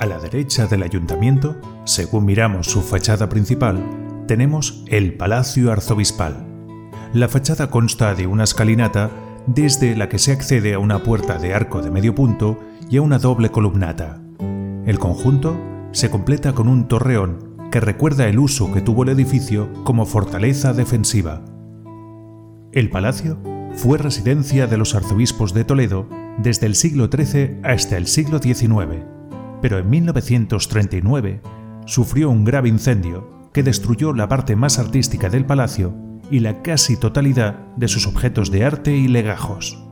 A la derecha del ayuntamiento, según miramos su fachada principal, tenemos el Palacio Arzobispal. La fachada consta de una escalinata desde la que se accede a una puerta de arco de medio punto y a una doble columnata. El conjunto se completa con un torreón que recuerda el uso que tuvo el edificio como fortaleza defensiva. El palacio fue residencia de los arzobispos de Toledo desde el siglo XIII hasta el siglo XIX, pero en 1939 sufrió un grave incendio que destruyó la parte más artística del palacio y la casi totalidad de sus objetos de arte y legajos.